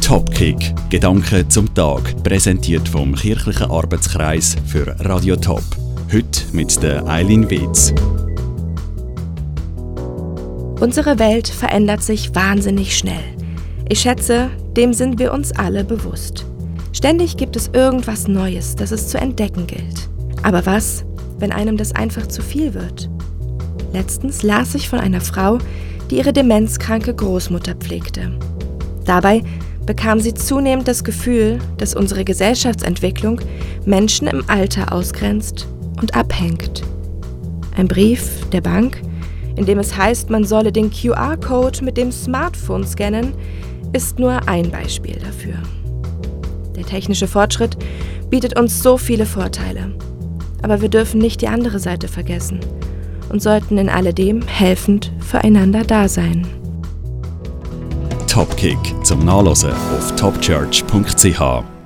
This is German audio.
Topkick – Gedanken zum Tag, präsentiert vom Kirchlichen Arbeitskreis für Radio Top. Heute mit der Eileen Wetz. Unsere Welt verändert sich wahnsinnig schnell. Ich schätze, dem sind wir uns alle bewusst. Ständig gibt es irgendwas Neues, das es zu entdecken gilt. Aber was, wenn einem das einfach zu viel wird? Letztens las ich von einer Frau, die ihre demenzkranke Großmutter pflegte. Dabei bekam sie zunehmend das Gefühl, dass unsere Gesellschaftsentwicklung Menschen im Alter ausgrenzt und abhängt. Ein Brief der Bank, in dem es heißt, man solle den QR-Code mit dem Smartphone scannen, ist nur ein Beispiel dafür. Der technische Fortschritt bietet uns so viele Vorteile, aber wir dürfen nicht die andere Seite vergessen und sollten in alledem helfend füreinander da sein. Topkick zum Nachlesen auf topchurch.ch.